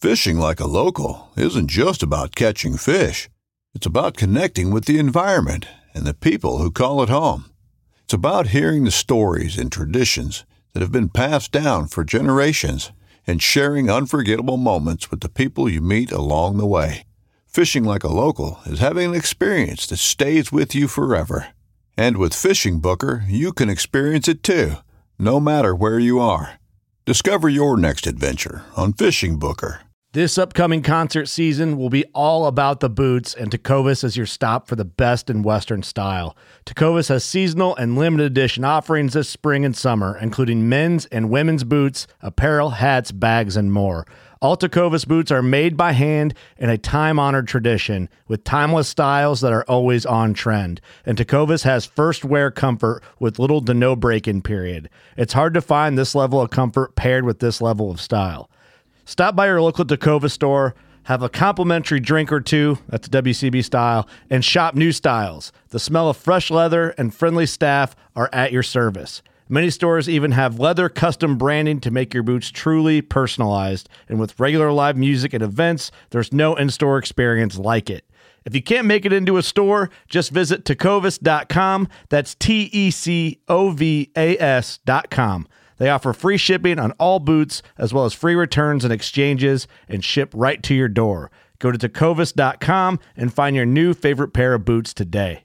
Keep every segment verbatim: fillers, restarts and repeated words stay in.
Fishing like a local isn't just about catching fish. It's about connecting with the environment and the people who call it home. It's about hearing the stories and traditions that have been passed down for generations and sharing unforgettable moments with the people you meet along the way. Fishing like a local is having an experience that stays with you forever. And with Fishing Booker, you can experience it too, no matter where you are. Discover your next adventure on Fishing Booker. This upcoming concert season will be all about the boots, and Tecovas is your stop for the best in Western style. Tecovas has seasonal and limited edition offerings this spring and summer, including men's and women's boots, apparel, hats, bags, and more. All Tecovas boots are made by hand in a time-honored tradition with timeless styles that are always on trend. And Tecovas has first wear comfort with little to no break-in period. It's hard to find this level of comfort paired with this level of style. Stop by your local Tecovas store, have a complimentary drink or two, that's W C B style, and shop new styles. The smell of fresh leather and friendly staff are at your service. Many stores even have leather custom branding to make your boots truly personalized. And with regular live music and events, there's no in-store experience like it. If you can't make it into a store, just visit tecovas dot com. That's T E C O V A S dot com. They offer free shipping on all boots, as well as free returns and exchanges, and ship right to your door. Go to tecovas dot com and find your new favorite pair of boots today.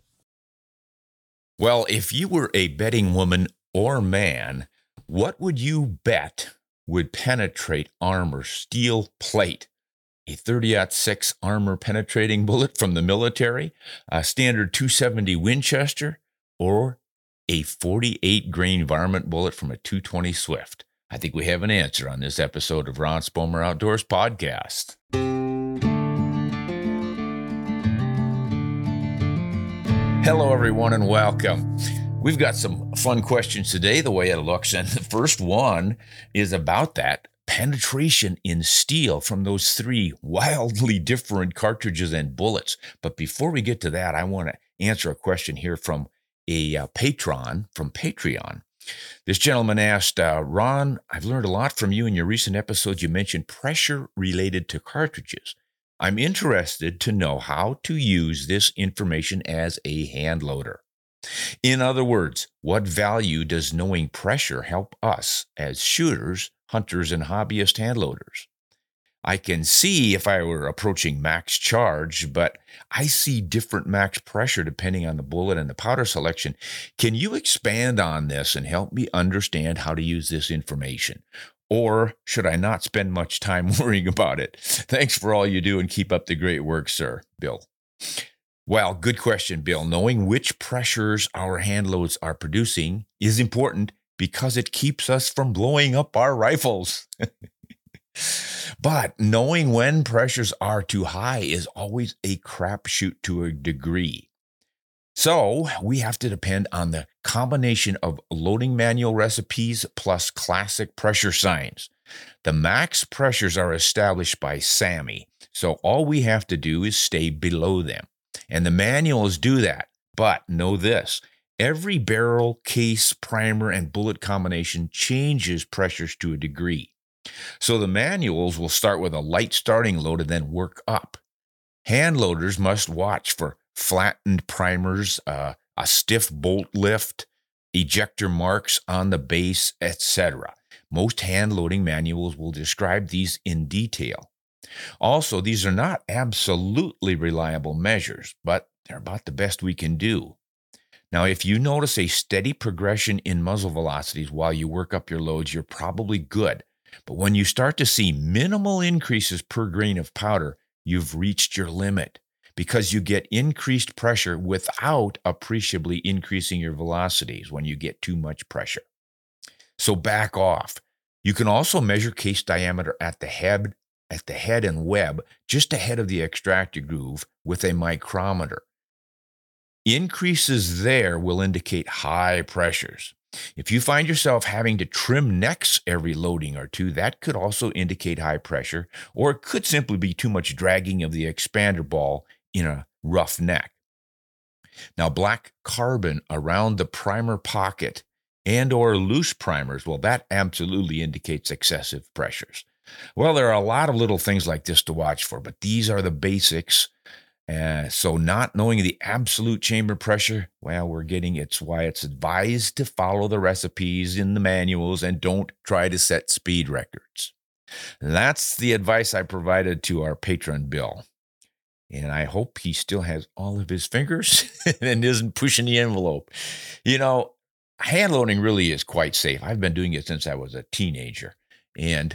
Well, if you were a betting woman or man, what would you bet would penetrate armor steel plate? A thirty aught six armor penetrating bullet from the military, a standard two seventy Winchester, or a forty-eight grain varmint bullet from a two twenty Swift? I think we have an answer on this episode of Ron Spomer Outdoors Podcast. Hello, everyone, and welcome. We've got some fun questions today, the way it looks, and the first one is about that penetration in steel from those three wildly different cartridges and bullets. But before we get to that, I want to answer a question here from a uh, patron from Patreon. This gentleman asked, uh, Ron, I've learned a lot from you in your recent episodes. You mentioned pressure related to cartridges. I'm interested to know how to use this information as a hand loader. In other words, what value does knowing pressure help us as shooters, hunters, and hobbyist hand loaders? I can see if I were approaching max charge, but I see different max pressure depending on the bullet and the powder selection. Can you expand on this and help me understand how to use this information? Or should I not spend much time worrying about it? Thanks for all you do and keep up the great work, sir. Bill. Well, good question, Bill. Knowing which pressures our hand loads are producing is important because it keeps us from blowing up our rifles. But knowing when pressures are too high is always a crapshoot to a degree. So we have to depend on the combination of loading manual recipes plus classic pressure signs. The max pressures are established by SAAMI, so all we have to do is stay below them. And the manuals do that. But know this, every barrel, case, primer, and bullet combination changes pressures to a degree. So the manuals will start with a light starting load and then work up. Hand loaders must watch for flattened primers, uh, a stiff bolt lift, ejector marks on the base, et cetera. Most hand loading manuals will describe these in detail. Also, these are not absolutely reliable measures, but they're about the best we can do. Now, if you notice a steady progression in muzzle velocities while you work up your loads, you're probably good. But when you start to see minimal increases per grain of powder, you've reached your limit because you get increased pressure without appreciably increasing your velocities when you get too much pressure. So back off. You can also measure case diameter at the head, at the head and web, just ahead of the extractor groove with a micrometer. Increases there will indicate high pressures. If you find yourself having to trim necks every loading or two, that could also indicate high pressure, or it could simply be too much dragging of the expander ball in a rough neck. Now, black carbon around the primer pocket and or loose primers, well, that absolutely indicates excessive pressures. Well, there are a lot of little things like this to watch for, but these are the basics. Uh, so not knowing the absolute chamber pressure, well, we're getting, it's why it's advised to follow the recipes in the manuals and don't try to set speed records. That's the advice I provided to our patron, Bill. And I hope he still has all of his fingers and isn't pushing the envelope. You know, hand loading really is quite safe. I've been doing it since I was a teenager. And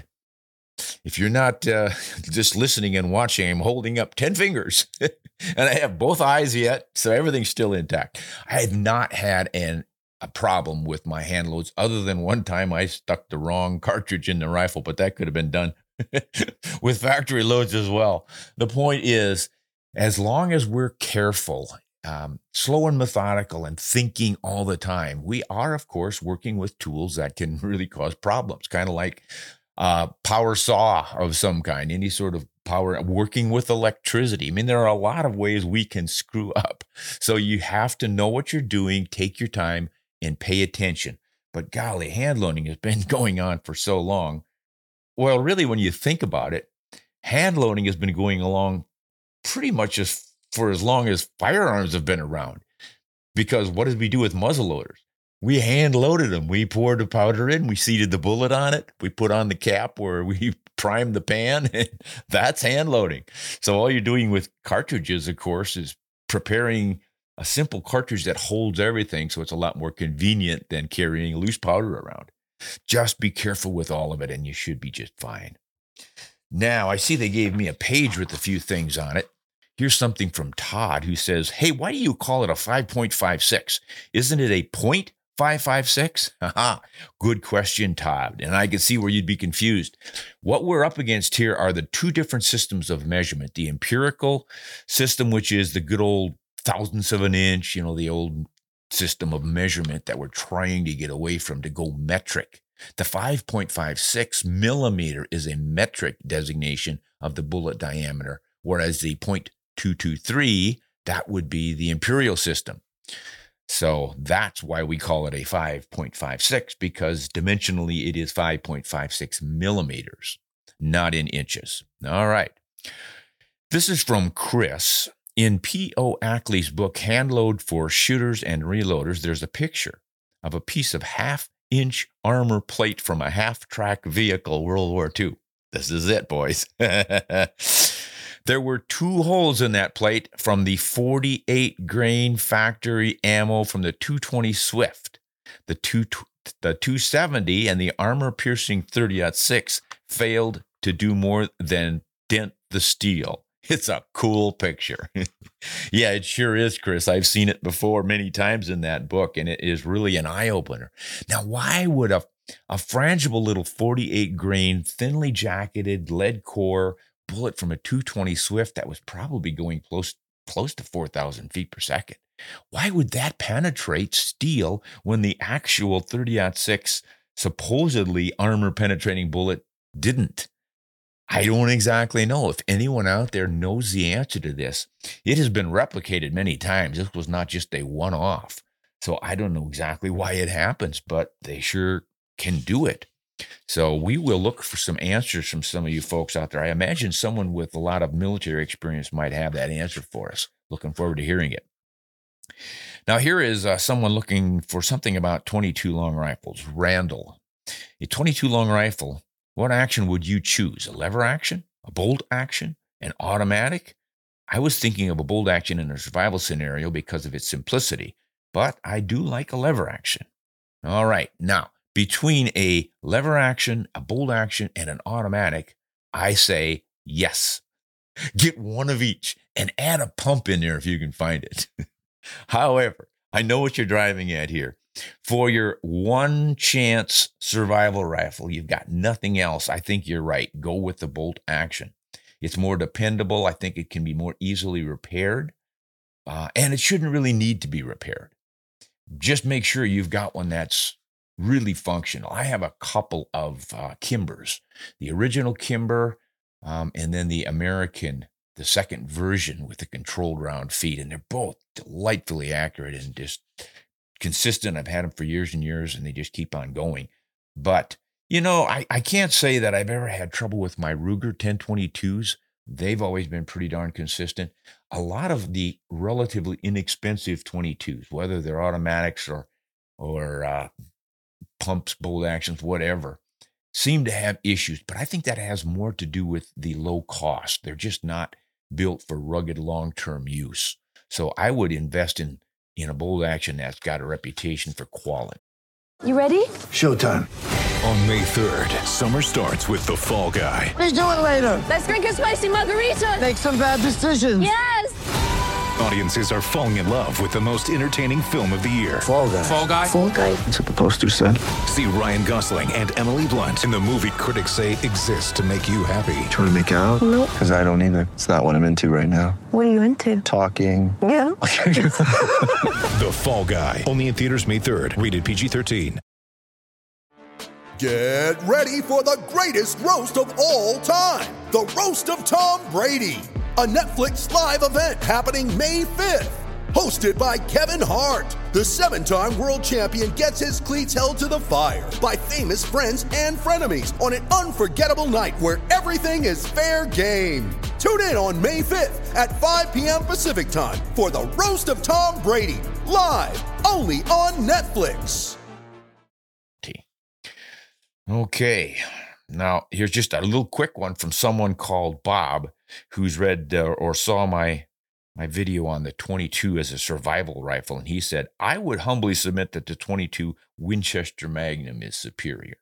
if you're not uh, just listening and watching, I'm holding up ten fingers. And I have both eyes yet, so everything's still intact. I have not had an, a problem with my hand loads other than one time I stuck the wrong cartridge in the rifle, but that could have been done with factory loads as well. The point is, as long as we're careful, um, slow and methodical, and thinking all the time, we are, of course, working with tools that can really cause problems, kind of like uh, power saw of some kind, any sort of power, working with electricity. I mean, there are a lot of ways we can screw up. So you have to know what you're doing, take your time, and pay attention. But golly, hand loading has been going on for so long. Well, really, when you think about it, hand loading has been going along pretty much as for as long as firearms have been around. Because what did we do with muzzle loaders? We hand loaded them. We poured the powder in, we seated the bullet on it, we put on the cap where we primed the pan, and that's hand loading. So all you're doing with cartridges, of course, is preparing a simple cartridge that holds everything, so it's a lot more convenient than carrying loose powder around. Just be careful with all of it, and you should be just fine. Now, I see they gave me a page with a few things on it. Here's something from Todd, who says, hey, why do you call it a five point five six? Isn't it a point five five six? Haha, good question, Todd. And I can see where you'd be confused. What we're up against here are the two different systems of measurement. The empirical system, which is the good old thousandths of an inch, you know, the old system of measurement that we're trying to get away from to go metric. The five point five six millimeter is a metric designation of the bullet diameter, whereas the point two two three, that would be the imperial system. So that's why we call it a five point five six, because dimensionally it is five point five six millimeters, not in inches. All right. This is from Chris. In P O Ackley's book, Hand Load for Shooters and Reloaders, there's a picture of a piece of half-inch armor plate from a half-track vehicle, World War Two. This is it, boys. There were two holes in that plate from the forty-eight grain factory ammo from the two twenty Swift. The, two, the two seventy and the armor-piercing thirty aught six failed to do more than dent the steel. It's a cool picture. Yeah, it sure is, Chris. I've seen it before many times in that book, and it is really an eye-opener. Now, why would a, a frangible little forty-eight grain, thinly jacketed lead core bullet from a two twenty Swift that was probably going close, close to four thousand feet per second, why would that penetrate steel when the actual thirty aught six supposedly armor-penetrating bullet didn't? I don't exactly know. If anyone out there knows the answer to this, it has been replicated many times. This was not just a one-off. So I don't know exactly why it happens, but they sure can do it. So we will look for some answers from some of you folks out there. I imagine someone with a lot of military experience might have that answer for us. Looking forward to hearing it. Now here is uh, someone looking for something about twenty-two long rifles. Randall. A twenty-two long rifle, what action would you choose? A lever action? A bolt action? An automatic? I was thinking of a bolt action in a survival scenario because of its simplicity, but I do like a lever action. All right, now, between a lever action, a bolt action, and an automatic, I say yes. Get one of each and add a pump in there if you can find it. However, I know what you're driving at here. For your one chance survival rifle, you've got nothing else. I think you're right. Go with the bolt action. It's more dependable. I think it can be more easily repaired. Uh, and it shouldn't really need to be repaired. Just make sure you've got one that's really functional. I have a couple of uh, Kimbers, the original Kimber, um, and then the American, the second version with the controlled round feet. And they're both delightfully accurate and just consistent. I've had them for years and years, and they just keep on going. But You know, I, I can't say that I've ever had trouble with my Ruger ten twenty-twos. They've always been pretty darn consistent. A lot of the relatively inexpensive twenty-twos, whether they're automatics or or uh, pumps, bolt actions, whatever, seem to have issues. But I think that has more to do with the low cost. They're just not built for rugged long-term use. So I would invest in, in a bolt action that's got a reputation for quality. You ready? Showtime. On May third, summer starts with The Fall Guy. Let's do it later. Let's drink a spicy margarita. Make some bad decisions. Yes. Audiences are falling in love with the most entertaining film of the year. Fall Guy. Fall Guy. Fall guy. That's what the poster said. See Ryan Gosling and Emily Blunt in the movie critics say exists to make you happy. Trying to make it out? Nope. Because I don't either. It's not what I'm into right now. What are you into? Talking. Yeah. The Fall Guy. Only in theaters May third. Rated P G thirteen. Get ready for the greatest roast of all time, the Roast of Tom Brady, a Netflix live event happening May fifth. Hosted by Kevin Hart, the seven-time world champion gets his cleats held to the fire by famous friends and frenemies on an unforgettable night where everything is fair game. Tune in on May fifth at five p.m. Pacific time for the Roast of Tom Brady, live only on Netflix. Okay, now here's just a little quick one from someone called Bob, who's read uh, or saw my my video on the twenty-two as a survival rifle, and he said, I would humbly submit that the twenty-two Winchester Magnum is superior.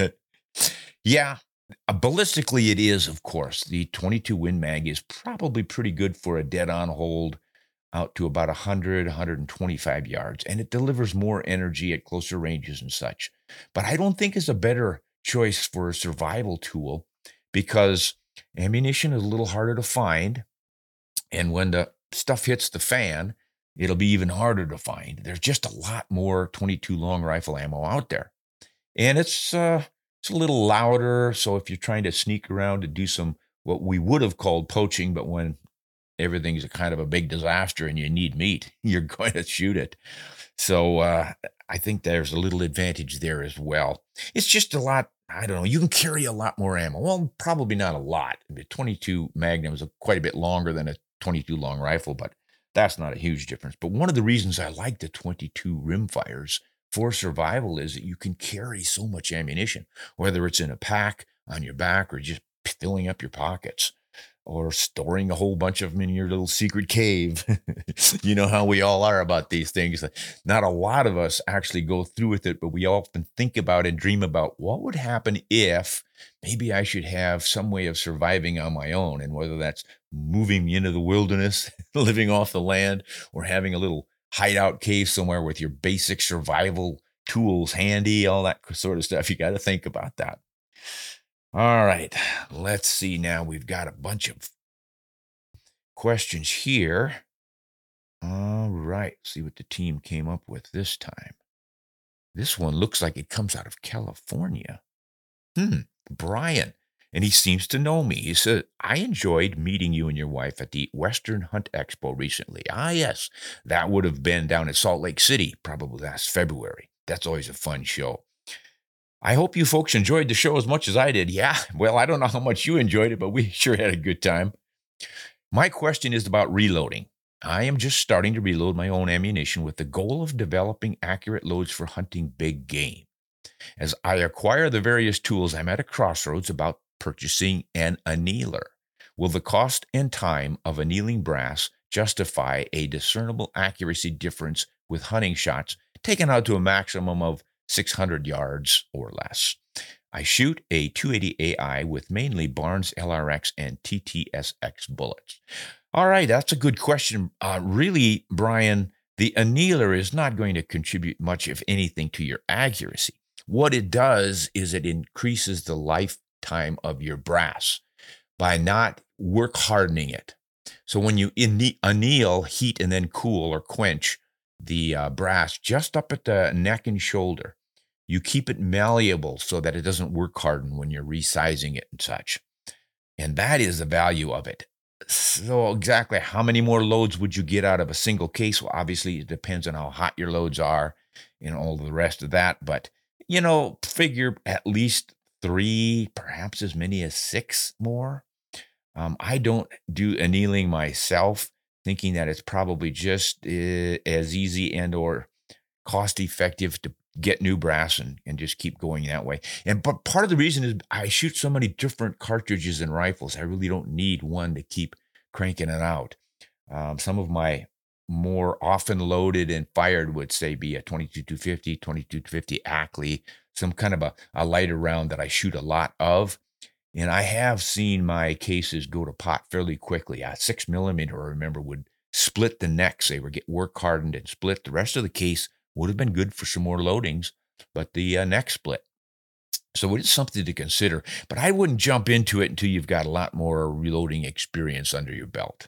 Yeah, ballistically it is, of course. The twenty-two Win Mag is probably pretty good for a dead-on hold out to about one hundred, one hundred twenty-five yards, and it delivers more energy at closer ranges and such. But I don't think it's a better choice for a survival tool because ammunition is a little harder to find, and when the stuff hits the fan, it'll be even harder to find. There's just a lot more twenty-two long rifle ammo out there, and it's uh, it's a little louder, so if you're trying to sneak around to do some what we would have called poaching, but when everything's a kind of a big disaster and you need meat, you're going to shoot it. So uh, I think there's a little advantage there as well. It's just a lot, I don't know, you can carry a lot more ammo. Well, probably not a lot. The twenty-two Magnum is quite a bit longer than a twenty-two long rifle, but that's not a huge difference. But one of the reasons I like the twenty-two rimfires for survival is that you can carry so much ammunition, whether it's in a pack, on your back, or just filling up your pockets, or storing a whole bunch of them in your little secret cave. You know how we all are about these things. Not a lot of us actually go through with it, but we often think about and dream about what would happen if maybe I should have some way of surviving on my own, and whether that's moving into the wilderness, living off the land, or having a little hideout cave somewhere with your basic survival tools handy, all that sort of stuff. You got to think about that. All right, let's see now. We've got a bunch of questions here. All right, see what the team came up with this time. This one looks like it comes out of California. Hmm, Brian, and he seems to know me. He said, I enjoyed meeting you and your wife at the Western Hunt Expo recently. Ah, yes, that would have been down at Salt Lake City, probably last February. That's always a fun show. I hope you folks enjoyed the show as much as I did. Yeah, well, I don't know how much you enjoyed it, but we sure had a good time. My question is about reloading. I am just starting to reload my own ammunition with the goal of developing accurate loads for hunting big game. As I acquire the various tools, I'm at a crossroads about purchasing an annealer. Will the cost and time of annealing brass justify a discernible accuracy difference with hunting shots taken out to a maximum of six hundred yards or less? I shoot a two eighty A I with mainly Barnes L R X and T T S X bullets. All right, that's a good question. Uh, really, Brian, the annealer is not going to contribute much, if anything, to your accuracy. What it does is it increases the lifetime of your brass by not work hardening it. So when you anneal, heat, and then cool or quench the uh, brass just up at the neck and shoulder, you keep it malleable so that it doesn't work harden when you're resizing it and such. And that is the value of it. So exactly how many more loads would you get out of a single case? Well, obviously it depends on how hot your loads are and all the rest of that, but you know, figure at least three, perhaps as many as six more. Um, I don't do annealing myself, thinking that it's probably just uh, as easy and or cost effective to get new brass and, and just keep going that way. And but part of the reason is I shoot so many different cartridges and rifles. I really don't need one to keep cranking it out. Um, some of my more often loaded and fired would say be a twenty-two two fifty, twenty-two two fifty Ackley, some kind of a, a lighter round that I shoot a lot of. And I have seen my cases go to pot fairly quickly. A six millimeter, I remember, would split the necks. They would get work hardened and split. The rest of the case would have been good for some more loadings, but the uh, neck split. So it is something to consider. But I wouldn't jump into it until you've got a lot more reloading experience under your belt.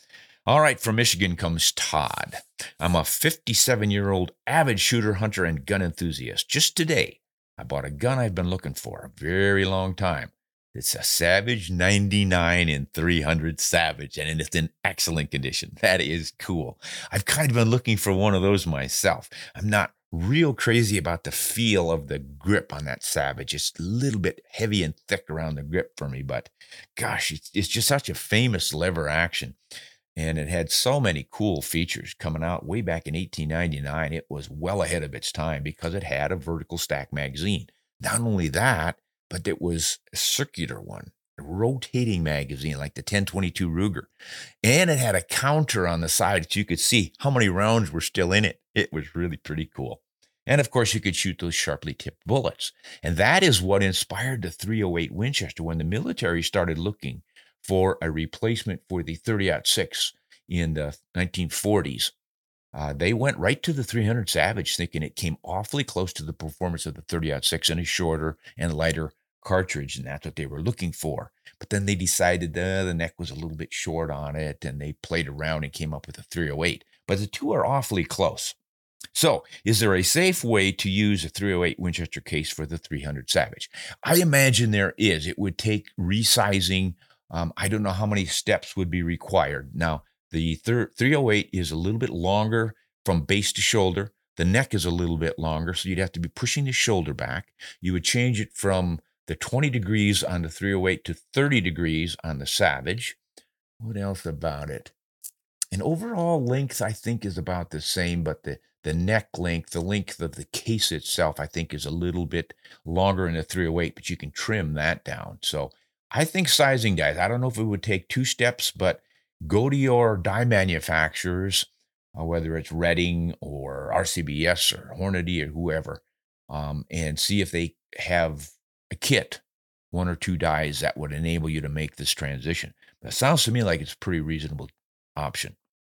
All right, from Michigan comes Todd. I'm a fifty-seven-year-old avid shooter, hunter, and gun enthusiast. Just today, I bought a gun I've been looking for a very long time. It's a Savage ninety-nine in three hundred Savage, and it's in excellent condition. That is cool. I've kind of been looking for one of those myself. I'm not real crazy about the feel of the grip on that Savage. It's a little bit heavy and thick around the grip for me, but gosh, it's, it's just such a famous lever action. And it had so many cool features coming out way back in eighteen ninety-nine. It was well ahead of its time because it had a vertical stack magazine. Not only that, but it was a circular one, a rotating magazine like the ten twenty-two Ruger. And it had a counter on the side that you could see how many rounds were still in it. It was really pretty cool. And of course, you could shoot those sharply tipped bullets. And that is what inspired the three oh eight Winchester when the military started looking for a replacement for the thirty aught six in the nineteen forties. Uh, they went right to the three hundred Savage, thinking it came awfully close to the performance of the thirty aught six in a shorter and lighter cartridge, and that's what they were looking for. But then they decided uh, the neck was a little bit short on it, and they played around and came up with a three oh eight. But the two are awfully close. So, is there a safe way to use a three oh eight Winchester case for the three hundred Savage? I imagine there is. It would take resizing. Um, I don't know how many steps would be required. Now, the three oh eight is a little bit longer from base to shoulder. The neck is a little bit longer, so you'd have to be pushing the shoulder back. You would change it from the twenty degrees on the three oh eight to thirty degrees on the Savage. What else about it? And overall length, I think, is about the same, but the, the neck length, the length of the case itself, I think, is a little bit longer in the three oh eight, but you can trim that down. So I think sizing, guys, I don't know if it would take two steps, but go to your die manufacturers, uh, whether it's Redding or R C B S or Hornady or whoever, um, and see if they have a kit, one or two dies that would enable you to make this transition. That sounds to me like it's a pretty reasonable option.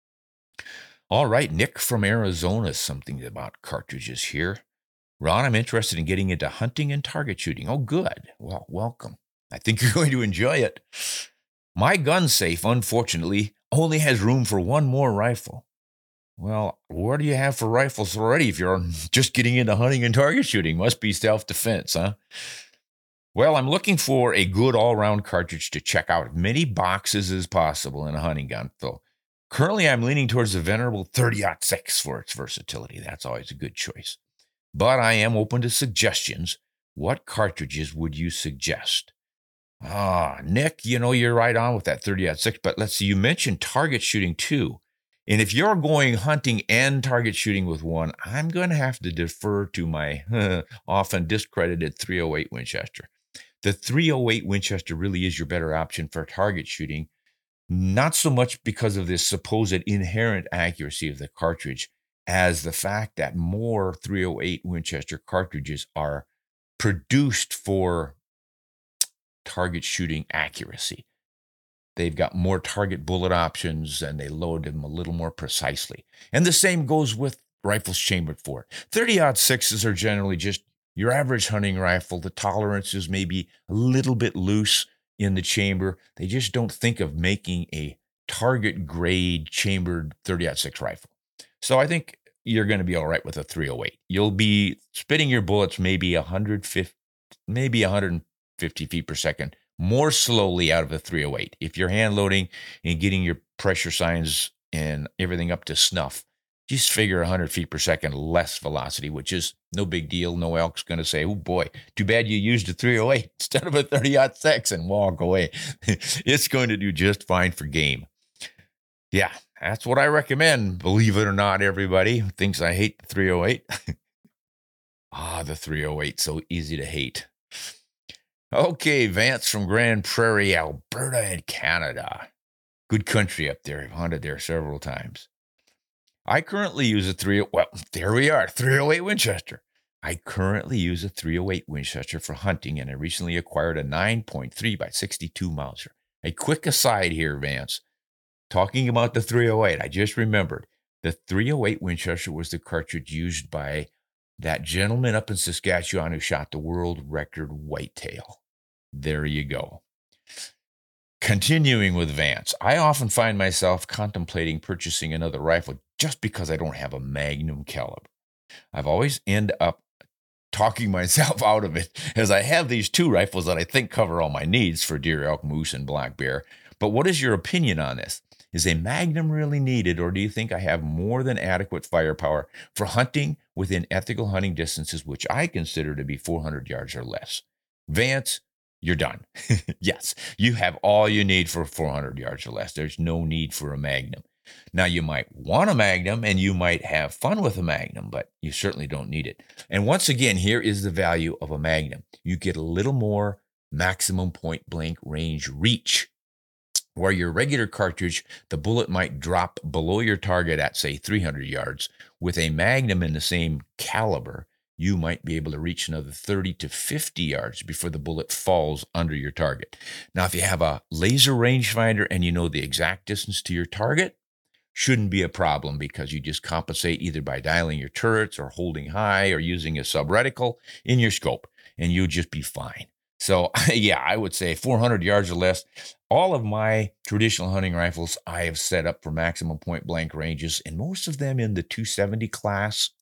All right, Nick from Arizona, something about cartridges here. Ron, I'm interested in getting into hunting and target shooting. Oh, good. Well, welcome. I think you're going to enjoy it. My gun safe, unfortunately, only has room for one more rifle. Well, what do you have for rifles already if you're just getting into hunting and target shooting? Must be self-defense, huh? Well, I'm looking for a good all-round cartridge to check out as many boxes as possible in a hunting gun. So currently, I'm leaning towards the venerable thirty aught six for its versatility. That's always a good choice. But I am open to suggestions. What cartridges would you suggest? Ah, Nick, you know, you're right on with that thirty aught six, but let's see, you mentioned target shooting too. And if you're going hunting and target shooting with one, I'm going to have to defer to my uh, often discredited three oh eight Winchester. The three oh eight Winchester really is your better option for target shooting, not so much because of this supposed inherent accuracy of the cartridge as the fact that more three oh eight Winchester cartridges are produced for target shooting accuracy. They've got more target bullet options and they load them a little more precisely. And the same goes with rifles chambered for it. thirty aught sixes are generally just your average hunting rifle. The tolerances may be a little bit loose in the chamber. They just don't think of making a target grade chambered thirty aught six rifle. So I think you're going to be all right with a three oh eight. You'll be spitting your bullets maybe one hundred fifty, maybe one hundred fifty feet per second more slowly out of a three oh eight. If you're hand loading and getting your pressure signs and everything up to snuff, just figure one hundred feet per second less velocity, which is no big deal. No elk's going to say, oh boy, too bad you used a three oh eight instead of a thirty aught six and walk away. It's going to do just fine for game. Yeah, that's what I recommend. Believe it or not, everybody who thinks I hate the three oh eight. Ah, the three oh eight, so easy to hate. Okay, Vance from Grand Prairie, Alberta and Canada. Good country up there. I've hunted there several times. I currently use a three. Well, there we are, three oh eight Winchester. I currently use a three oh eight Winchester for hunting, and I recently acquired a nine point three by sixty-two Mauser. A quick aside here, Vance. Talking about the three oh eight, I just remembered the three oh eight Winchester was the cartridge used by that gentleman up in Saskatchewan who shot the world record whitetail. There you go. Continuing with Vance, I often find myself contemplating purchasing another rifle just because I don't have a Magnum caliber. I've always end up talking myself out of it, as I have these two rifles that I think cover all my needs for deer, elk, moose, and black bear. But what is your opinion on this? Is a Magnum really needed, or do you think I have more than adequate firepower for hunting within ethical hunting distances, which I consider to be four hundred yards or less? Vance, you're done. Yes, you have all you need for four hundred yards or less. There's no need for a Magnum. Now, you might want a Magnum, and you might have fun with a Magnum, but you certainly don't need it. And once again, here is the value of a Magnum. You get a little more maximum point-blank range reach. Where your regular cartridge, the bullet might drop below your target at, say, three hundred yards. With a Magnum in the same caliber, you might be able to reach another thirty to fifty yards before the bullet falls under your target. Now, if you have a laser rangefinder and you know the exact distance to your target, shouldn't be a problem, because you just compensate either by dialing your turrets or holding high or using a subreticle in your scope, and you'll just be fine. So, yeah, I would say four hundred yards or less. All of my traditional hunting rifles I have set up for maximum point blank ranges, and most of them in the two seventy class.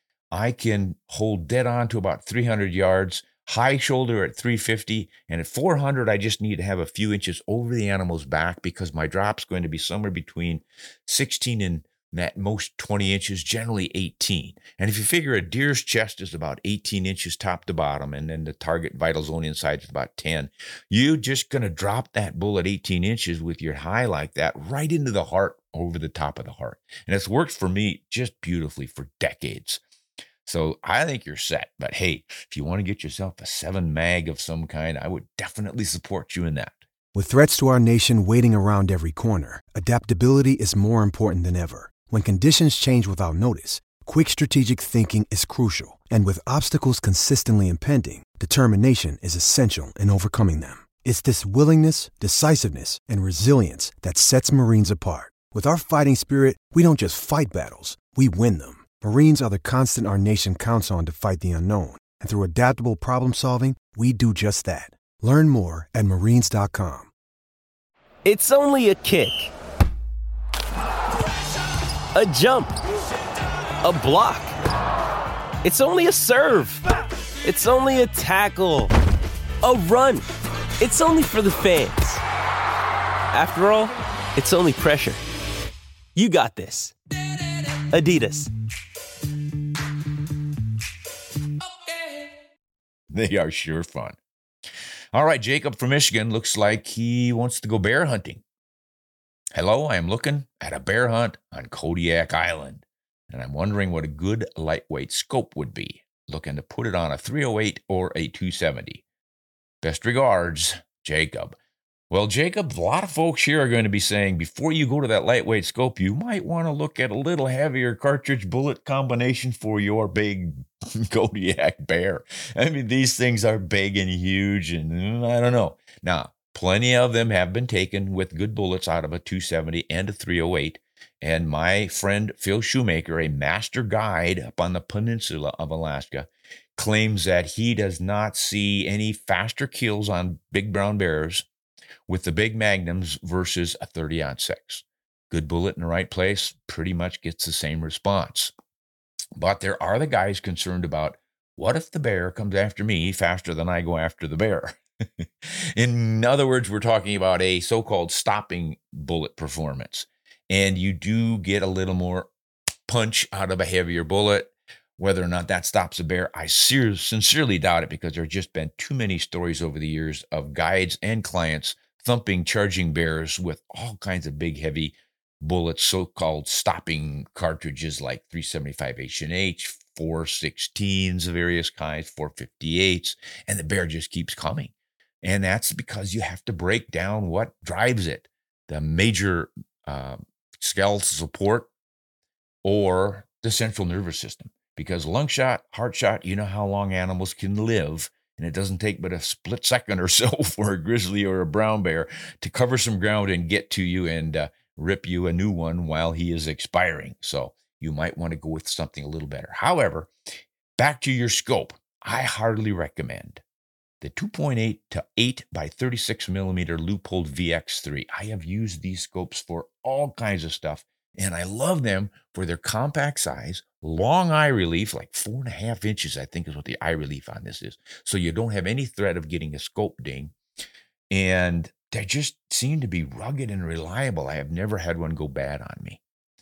I can hold dead on to about three hundred yards, high shoulder at three fifty, and at four hundred, I just need to have a few inches over the animal's back, because my drop's going to be somewhere between sixteen and at most twenty inches, generally eighteen. And if you figure a deer's chest is about eighteen inches top to bottom, and then the target vital zone inside is about ten, you're just going to drop that bullet eighteen inches with your high like that right into the heart, over the top of the heart. And it's worked for me just beautifully for decades. So I think you're set. But hey, if you want to get yourself a seven mag of some kind, I would definitely support you in that. With threats to our nation waiting around every corner, adaptability is more important than ever. When conditions change without notice, quick strategic thinking is crucial. And with obstacles consistently impending, determination is essential in overcoming them. It's this willingness, decisiveness, and resilience that sets Marines apart. With our fighting spirit, we don't just fight battles, we win them. Marines are the constant our nation counts on to fight the unknown. And through adaptable problem solving, we do just that. Learn more at marines dot com. It's only a kick. A jump, a block. It's only a serve. It's only a tackle, a run. It's only for the fans. After all, it's only pressure. You got this. Adidas. They are sure fun. All right, Jacob from Michigan looks like he wants to go bear hunting. Hello, I am looking at a bear hunt on Kodiak Island, and I'm wondering what a good lightweight scope would be. Looking to put it on a three oh eight or a two seventy. Best regards, Jacob. Well, Jacob, a lot of folks here are going to be saying, before you go to that lightweight scope, you might want to look at a little heavier cartridge bullet combination for your big Kodiak bear. I mean, these things are big and huge, and I don't know. Now, plenty of them have been taken with good bullets out of a two seventy and a three oh eight. And my friend Phil Shoemaker, a master guide up on the peninsula of Alaska, claims that he does not see any faster kills on big brown bears with the big magnums versus a thirty aught six. Good bullet in the right place pretty much gets the same response. But there are the guys concerned about, what if the bear comes after me faster than I go after the bear? In other words, we're talking about a so-called stopping bullet performance. And you do get a little more punch out of a heavier bullet. Whether or not that stops a bear, I ser- sincerely doubt it, because there have just been too many stories over the years of guides and clients thumping charging bears with all kinds of big, heavy bullets, so-called stopping cartridges like three seventy-five H and H, four sixteens of various kinds, four fifty-eights, and the bear just keeps coming. And that's because you have to break down what drives it, the major uh, skeletal support or the central nervous system. Because lung shot, heart shot, you know how long animals can live, and it doesn't take but a split second or so for a grizzly or a brown bear to cover some ground and get to you and uh, rip you a new one while he is expiring. So you might want to go with something a little better. However, back to your scope, I hardly recommend the two point eight to eight by thirty-six millimeter Leupold V X three. I have used these scopes for all kinds of stuff, and I love them for their compact size, long eye relief, like four and a half inches, I think is what the eye relief on this is. So you don't have any threat of getting a scope ding. And they just seem to be rugged and reliable. I have never had one go bad on me.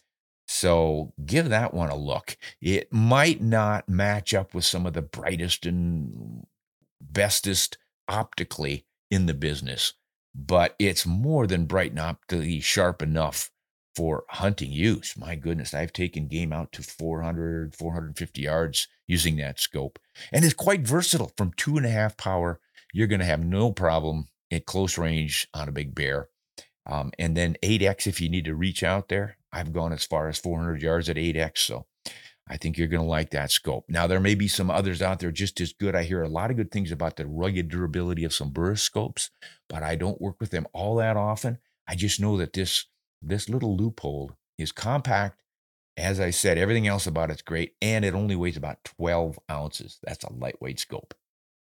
So give that one a look. It might not match up with some of the brightest and bestest optically in the business, but it's more than bright and optically sharp enough for hunting use. My goodness, I've taken game out to four hundred, four fifty yards using that scope. And it's quite versatile. From two and a half power, you're going to have no problem at close range on a big bear. Um, and then eight X, if you need to reach out there, I've gone as far as four hundred yards at eight X. So I think you're going to like that scope. Now, there may be some others out there just as good. I hear a lot of good things about the rugged durability of some Burris scopes, but I don't work with them all that often. I just know that this This little Leupold is compact. As I said, everything else about it's great, and it only weighs about twelve ounces. That's a lightweight scope.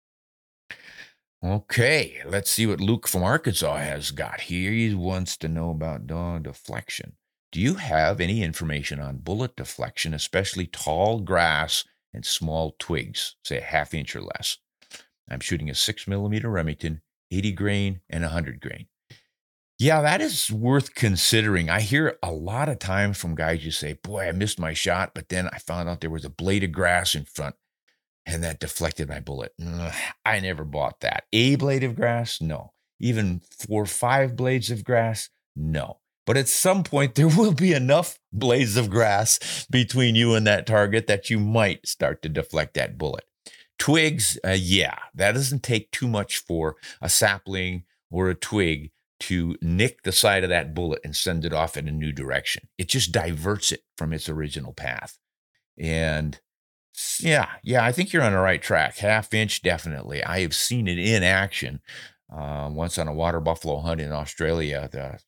Okay, let's see what Luke from Arkansas has got here. He wants to know about dog deflection. Do you have any information on bullet deflection, especially tall grass and small twigs, say a half inch or less? I'm shooting a six millimeter Remington, eighty grain and one hundred grain. Yeah, that is worth considering. I hear a lot of times from guys you say, boy, I missed my shot, but then I found out there was a blade of grass in front and that deflected my bullet. Ugh, I never bought that. A blade of grass? No. Even four or five blades of grass? No. But at some point, there will be enough blades of grass between you and that target that you might start to deflect that bullet. Twigs, uh, yeah, that doesn't take too much for a sapling or a twig to nick the side of that bullet and send it off in a new direction. It just diverts it from its original path. And yeah, yeah, I think you're on the right track. Half inch, definitely. I have seen it in action. Uh, once on a water buffalo hunt in Australia, the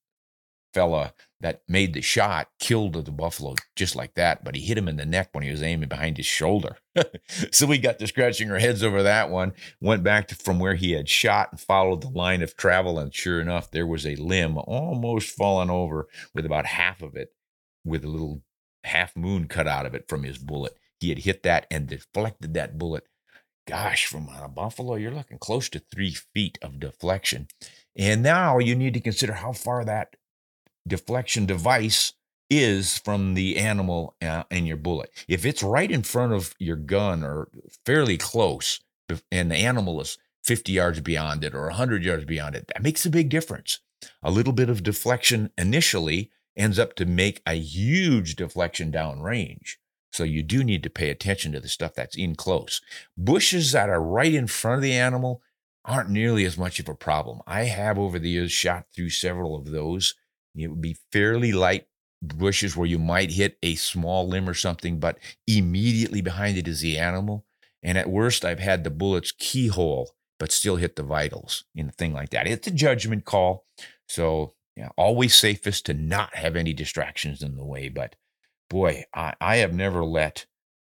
fella that made the shot killed the buffalo just like that, but he hit him in the neck when he was aiming behind his shoulder. So we got to scratching our heads over that one, went back to from where he had shot and followed the line of travel, and sure enough, there was a limb almost fallen over with about half of it, with a little half moon cut out of it from his bullet. He had hit that and deflected that bullet. Gosh, from a buffalo, you're looking close to three feet of deflection. And now you need to consider how far that deflection device is from the animal uh, and your bullet. If it's right in front of your gun or fairly close, and the animal is fifty yards beyond it or one hundred yards beyond it, that makes a big difference. A little bit of deflection initially ends up to make a huge deflection downrange. So you do need to pay attention to the stuff that's in close. Bushes that are right in front of the animal aren't nearly as much of a problem. I have over the years shot through several of those. It would be fairly light bushes where you might hit a small limb or something, but immediately behind it is the animal. And at worst, I've had the bullet's keyhole, but still hit the vitals in a thing like that. It's a judgment call. So yeah, always safest to not have any distractions in the way. But boy, I, I have never let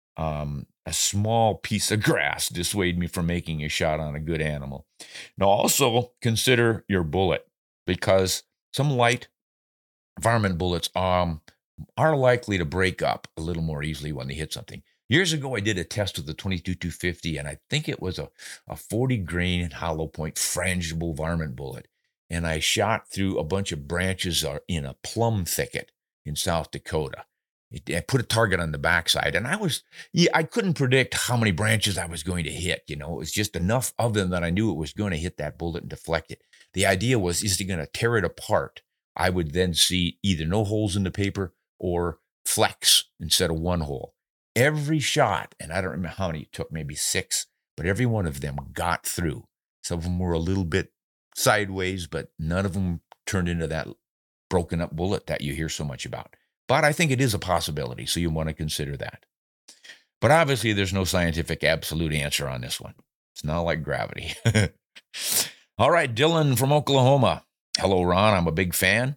um, a small piece of grass dissuade me from making a shot on a good animal. Now, also consider your bullet, because some light varmint bullets um, are likely to break up a little more easily when they hit something. Years ago, I did a test with the twenty-two two fifty, and I think it was a, a forty grain hollow point frangible varmint bullet. And I shot through a bunch of branches in a plum thicket in South Dakota. It, I put a target on the backside, and I was, yeah, I couldn't predict how many branches I was going to hit. You know, it was just enough of them that I knew it was going to hit that bullet and deflect it. The idea was, is it going to tear it apart? I would then see either no holes in the paper or flecks instead of one hole. Every shot, and I don't remember how many it took, maybe six, but every one of them got through. Some of them were a little bit sideways, but none of them turned into that broken up bullet that you hear so much about. But I think it is a possibility, so you want to consider that. But obviously, there's no scientific absolute answer on this one. It's not like gravity. All right, Dylan from Oklahoma. Hello, Ron. I'm a big fan.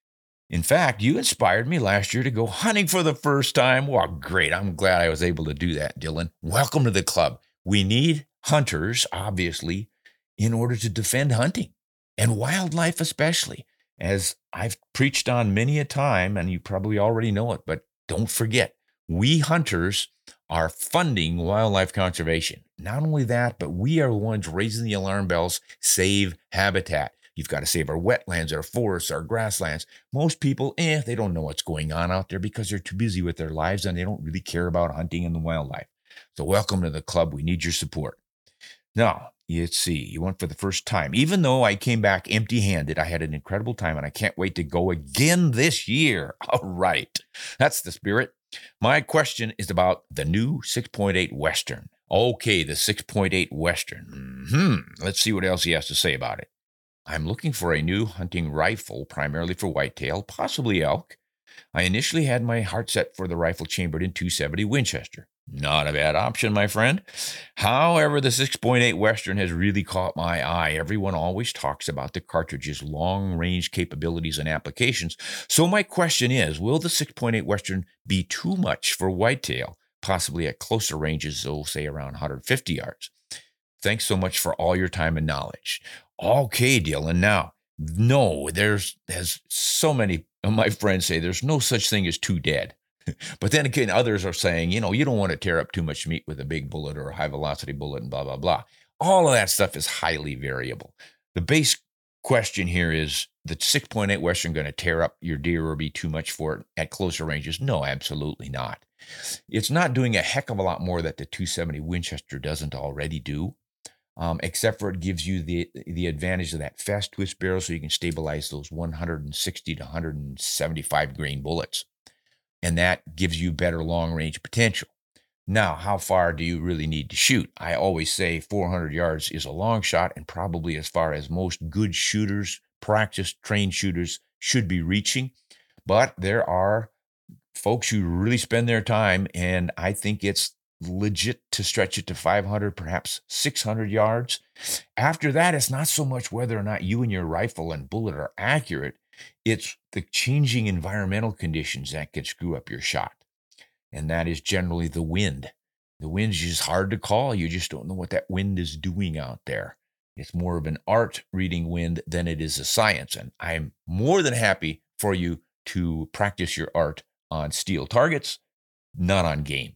In fact, you inspired me last year to go hunting for the first time. Well, great. I'm glad I was able to do that, Dylan. Welcome to the club. We need hunters, obviously, in order to defend hunting and wildlife especially. As I've preached on many a time, and you probably already know it, but don't forget, we hunters are funding wildlife conservation. Not only that, but we are the ones raising the alarm bells, save habitat. You've got to save our wetlands, our forests, our grasslands. Most people, eh, they don't know what's going on out there because they're too busy with their lives and they don't really care about hunting and the wildlife. So welcome to the club. We need your support. Now, let's see, you went for the first time. Even though I came back empty-handed, I had an incredible time, and I can't wait to go again this year. All right, that's the spirit. My question is about the new six point eight Western. Okay, the six point eight Western. Mm-hmm. Let's see what else he has to say about it. I'm looking for a new hunting rifle, primarily for whitetail, possibly elk. I initially had my heart set for the rifle chambered in two seventy Winchester. Not a bad option, my friend. However, the six point eight Western has really caught my eye. Everyone always talks about the cartridge's long-range capabilities and applications. So my question is, will the six point eight Western be too much for whitetail, possibly at closer ranges, so say around one hundred fifty yards? Thanks so much for all your time and knowledge. Okay, Dylan. Now, no, there's, as so many of my friends say, there's no such thing as too dead. But then again, others are saying, you know, you don't want to tear up too much meat with a big bullet or a high velocity bullet and blah, blah, blah. All of that stuff is highly variable. The base question here is, the six point eight Western going to tear up your deer or be too much for it at closer ranges? No, absolutely not. It's not doing a heck of a lot more that the two seventy Winchester doesn't already do, um, except for it gives you the, the advantage of that fast twist barrel so you can stabilize those one sixty to one seventy-five grain bullets. And that gives you better long-range potential. Now, how far do you really need to shoot? I always say four hundred yards is a long shot and probably as far as most good shooters, practiced, trained shooters should be reaching. But there are folks who really spend their time, and I think it's legit to stretch it to five hundred, perhaps six hundred yards. After that, it's not so much whether or not you and your rifle and bullet are accurate. It's the changing environmental conditions that can screw up your shot. And that is generally the wind. The wind is just hard to call. You just don't know what that wind is doing out there. It's more of an art reading wind than it is a science. And I'm more than happy for you to practice your art on steel targets, not on game.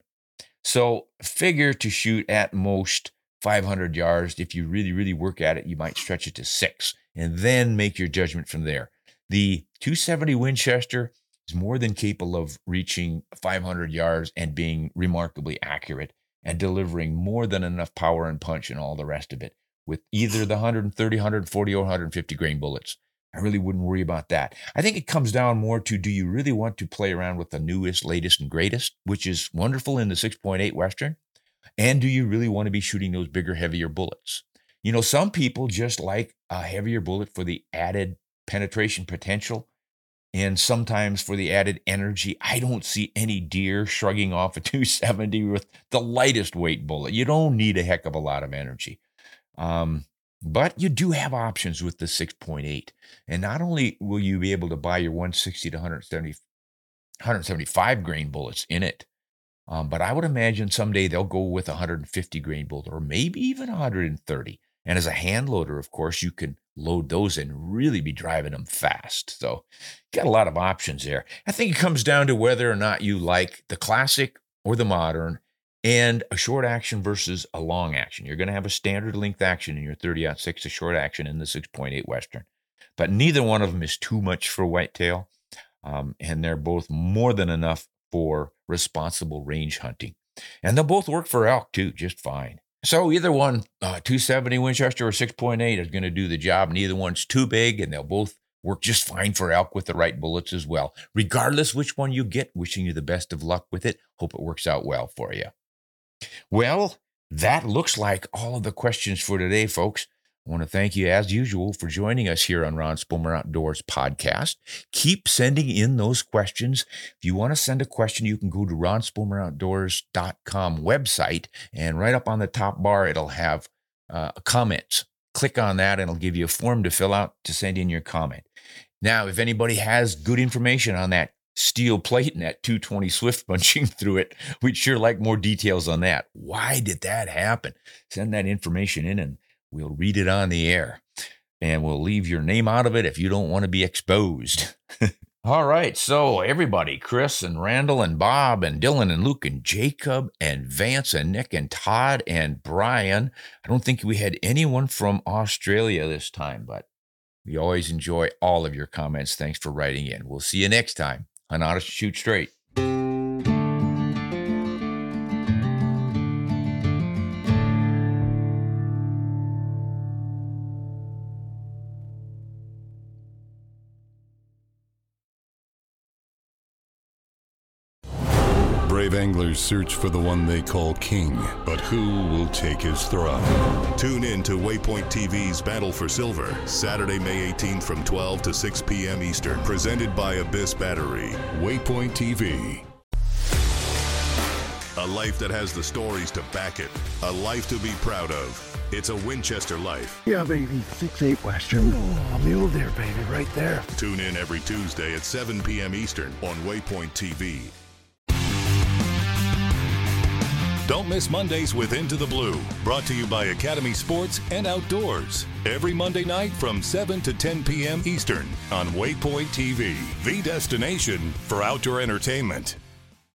So figure to shoot at most five hundred yards. If you really, really work at it, you might stretch it to six and then make your judgment from there. The two seventy Winchester is more than capable of reaching five hundred yards and being remarkably accurate and delivering more than enough power and punch and all the rest of it with either the one thirty, one forty, or one fifty grain bullets. I really wouldn't worry about that. I think it comes down more to, do you really want to play around with the newest, latest, and greatest, which is wonderful in the six point eight Western? And do you really want to be shooting those bigger, heavier bullets? You know, some people just like a heavier bullet for the added penetration potential and sometimes for the added energy. I don't see any deer shrugging off a two seventy with the lightest weight bullet. You don't need a heck of a lot of energy. Um, but you do have options with the six point eight. And not only will you be able to buy your one sixty to one seventy, one seventy-five grain bullets in it, um, but I would imagine someday they'll go with a one fifty grain bullet or maybe even one thirty. And as a hand loader, of course, you can load those and really be driving them fast. So got a lot of options there. I think it comes down to whether or not you like the classic or the modern and a short action versus a long action. You're going to have a standard length action in your thirty aught six, a short action in the six point eight Western. But neither one of them is too much for whitetail. Um, and they're both more than enough for responsible range hunting. And they'll both work for elk too, just fine. So either one, uh, two seventy Winchester or six point eight is going to do the job. Neither one's too big, and they'll both work just fine for elk with the right bullets as well. Regardless which one you get, wishing you the best of luck with it. Hope it works out well for you. Well, that looks like all of the questions for today, folks. I want to thank you, as usual, for joining us here on Ron Spomer Outdoors podcast. Keep sending in those questions. If you want to send a question, you can go to ron spomer outdoors dot com website, and right up on the top bar, it'll have uh, comments. Click on that, and it'll give you a form to fill out to send in your comment. Now, if anybody has good information on that steel plate and that two twenty Swift punching through it, we'd sure like more details on that. Why did that happen? Send that information in, and we'll read it on the air, and we'll leave your name out of it if you don't want to be exposed. All right, so everybody, Chris and Randall and Bob and Dylan and Luke and Jacob and Vance and Nick and Todd and Brian. I don't think we had anyone from Australia this time, but we always enjoy all of your comments. Thanks for writing in. We'll see you next time on Honest Shoot Straight. Brave anglers search for the one they call king, but who will take his throne? Tune in to Waypoint T V's Battle for Silver, Saturday, May eighteenth from twelve to six p.m. Eastern. Presented by Abyss Battery. Waypoint T V. A life that has the stories to back it. A life to be proud of. It's a Winchester life. Yeah, baby. six eight Western. Oh, mule deer, baby, right there. Tune in every Tuesday at seven p.m. Eastern on Waypoint T V. Don't miss Mondays with Into the Blue, brought to you by Academy Sports and Outdoors. Every Monday night from seven to ten p.m. Eastern on Waypoint T V, the destination for outdoor entertainment.